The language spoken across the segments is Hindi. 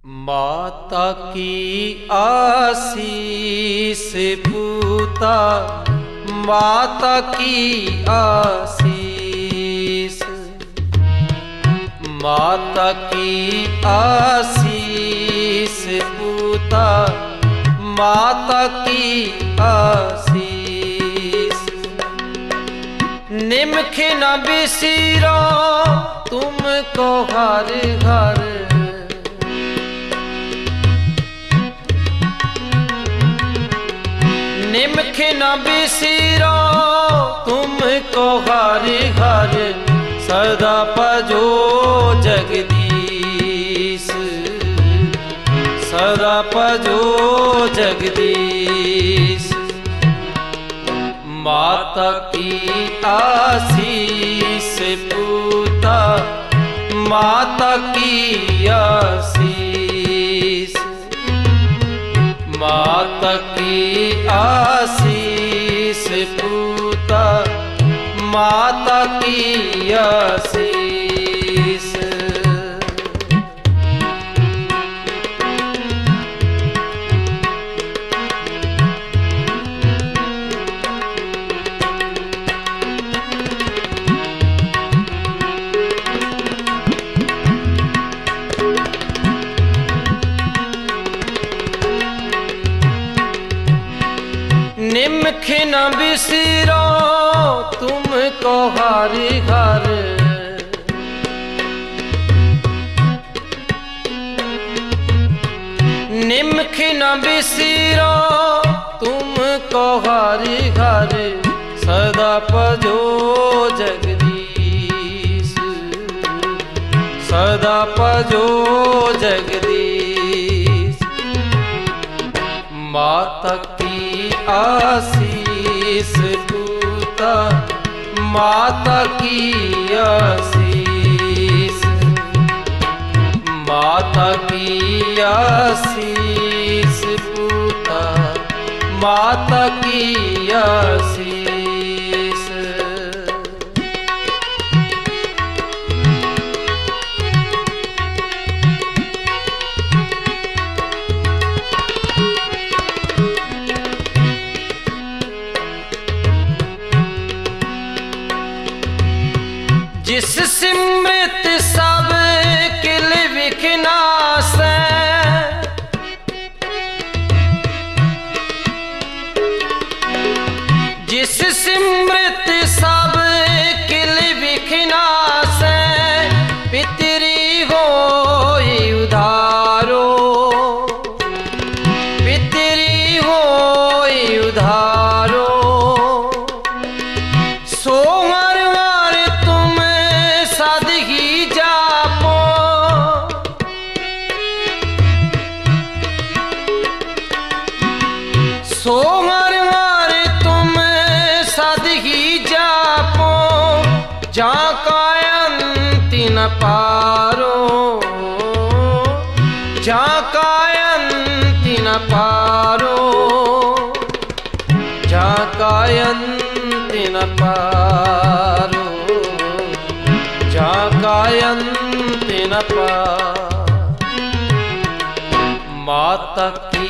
माता की आशीष पूता, माता की आशीष, माता की आशीष पूता, माता की आशीष। निमख न बिसरो तुमको हर घर, निमख न बिसरो तुमको हर घर, सदा भजो जगदीश, सदा भजो जगदीश। माता की आशीष पूता, माता की आशीष, माता की आशीष पूता, माता की आशीष। निमख न बिसरो तुमको हर घर, निमख न बिसरो तुमको हर घर, सदा भजो जगदीश, सदा भजो जगदीश। माता की आशीष पूता, माता की आशीष, माता की आशीष पूता, माता की आशीष। जिस सिमृत सब किल विखनासै, जिस सिमृत सब किल विखनासै, पितरी होई उधारो, पितरी होई उधारो। सो सो हर हर तुम सद ही जापो, जा का अंत न पारो, जा का अंत न पारो, जा का अंत न पारो, जा का अंत न पारो। माता की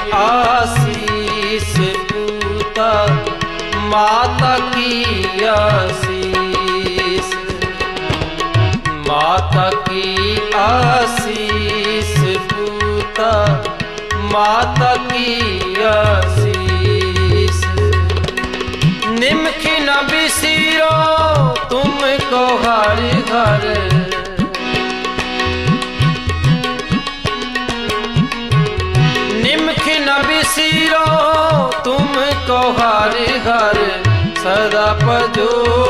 आशीष पूता, माता की आशीष, माता की आशीष पूता, माता की आशीष। निमख न बिसरो तुमको हर घर, निमख न बिसरो तुमको हर घर, सदा भजो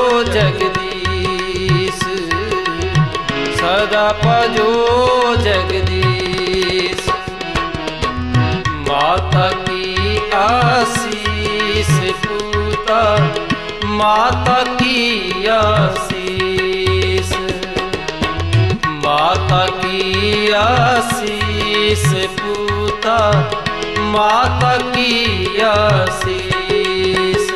जगदीश, सदा भजो जगदीश। माता की आशीष पूता, माता की आशीष, माता की आशीष पूता, माता की आशीष।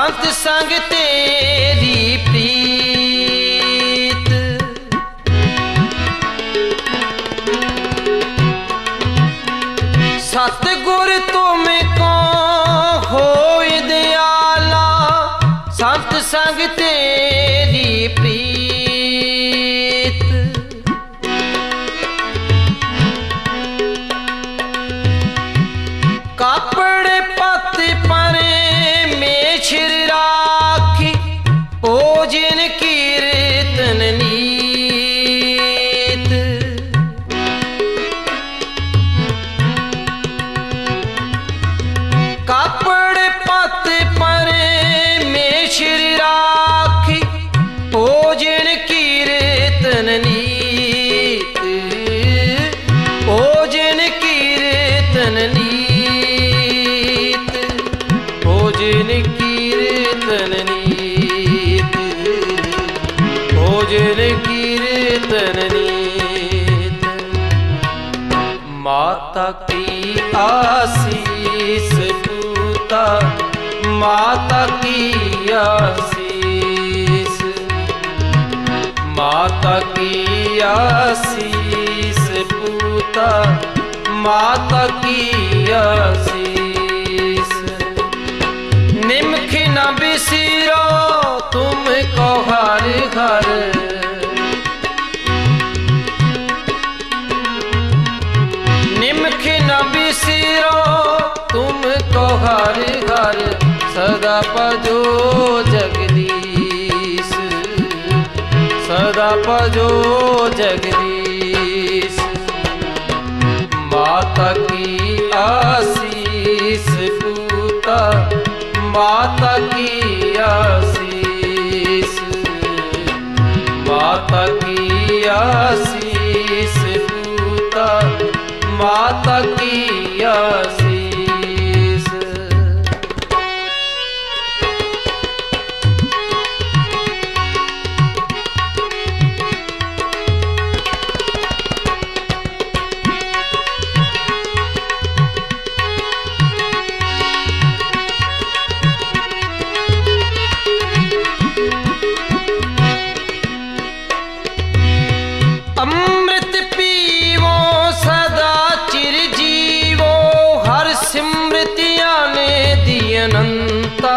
संत संग तेरी प्रीत। सतगुर तुमको होए दयाला, संत संग तेरी प्रीत। कापड़े पत परे मेछर राखी, भोजन कीर्तन नीत। कापड़े पत परे मेछर राखी, भोजन कीर्तन नीत। भोजन कीर्तन नीत, भोजन कीर्तन नीत, भोजन कीर्तन नीत। माता की आशीष पूता, माता की आशीष, माता की आशीष पूता, माता की आशीष। निमखी न बिसरो तुमको हर घर, निमखी न बिसरो तुमको हर घर। सदा भजो जगदीश, सदा भजो जगदीश। माता की आशीष पूता, माता की आशीष, माता की आशीष पूता, माता की आशीष। अमृत पीवो सदा चिर जीवो, हर स्मृतियां ने दी अनंता।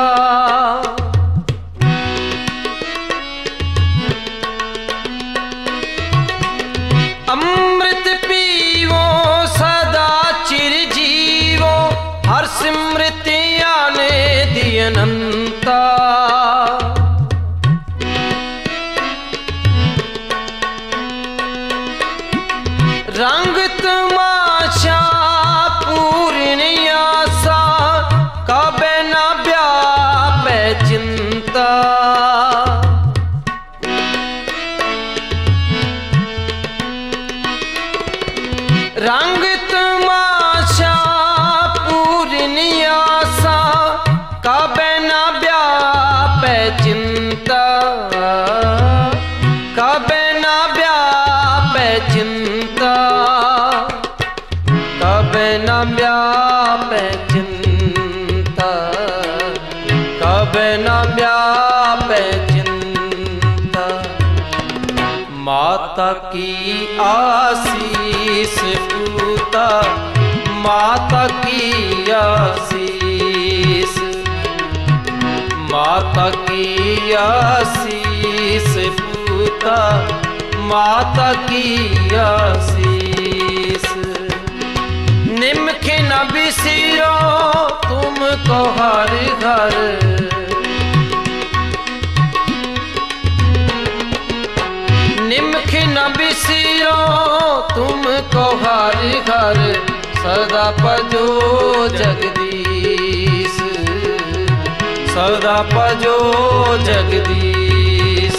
अमृत पीवो सदा चिर जीवो, हर स्मृतियां ने दी अनंता। रंग तमाशा पूर्ण आशा, कबे न व्यापे चिंता। रंग तमाशा पूर्ण आशा, कबे न व्यापे चिंता। कबे न व्यापे चिंता, कबे न व्यापे चिंता, कबे न व्यापे चिंता। माता की आशीष पूता, माता की आशीष, माता की आशीष पूता, माता की आशीष। निमखी न बिसरो तुमको हर घर, निमखी न बिसरो तुमको हर घर। सदा भजो जगदीश, सदा भजो जगदीश।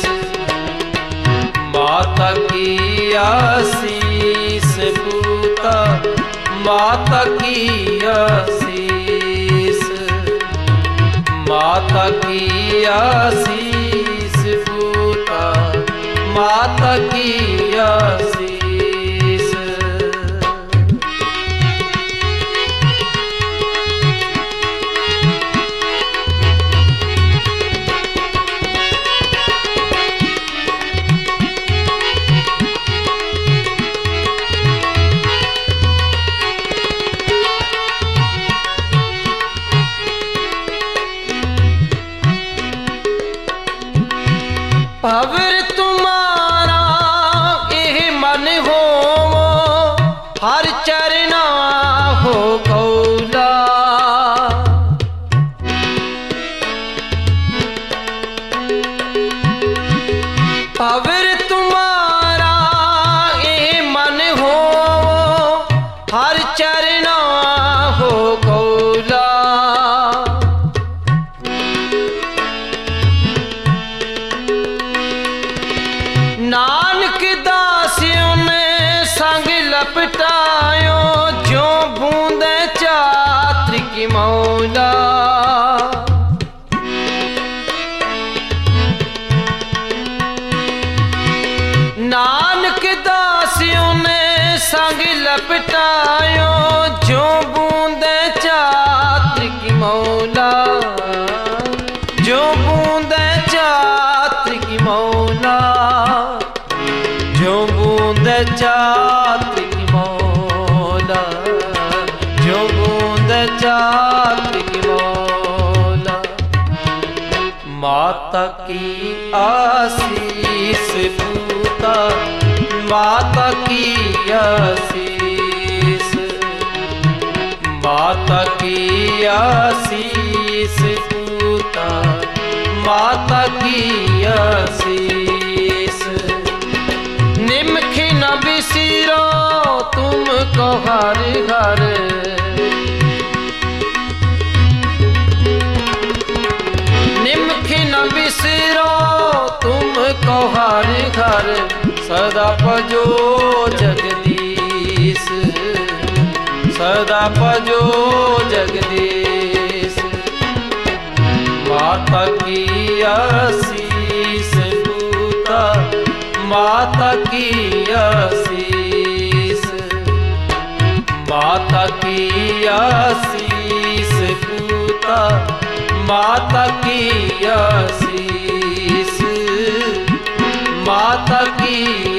माता की आशीष पूता, माता की आशीष, माता की आशीष पूता, माता की आशीष। भवर तुम्हारा एह मन होवो, हर चरना हो कौला। भवर तुम्हारा एह मन होवो, हर चरना हो कौला। नानक दासियों ने संग लपटायो, जो बूंदे चात्र की मौला। नानक दासियों ने संग लपटायो, जो बूंदे चात्र की मौला। जो बूंदे चात्र की मौला, जो बूंदे चात्र की मौला, जो बूंदे चात्र की मौला। माता की आशीष पूता, माता की आशीष, माता की आशीष पूता, माता की आशीष। निमखी न बिसरो तुमको हर घर, निमखी न बिसरो तुमको हर घर। सदा भजो जगदीश, सदा भजो जगदीश। माता की आशीष पूता, माता की आशीष, माता की आशीष पूता, माता की आशीष, माता की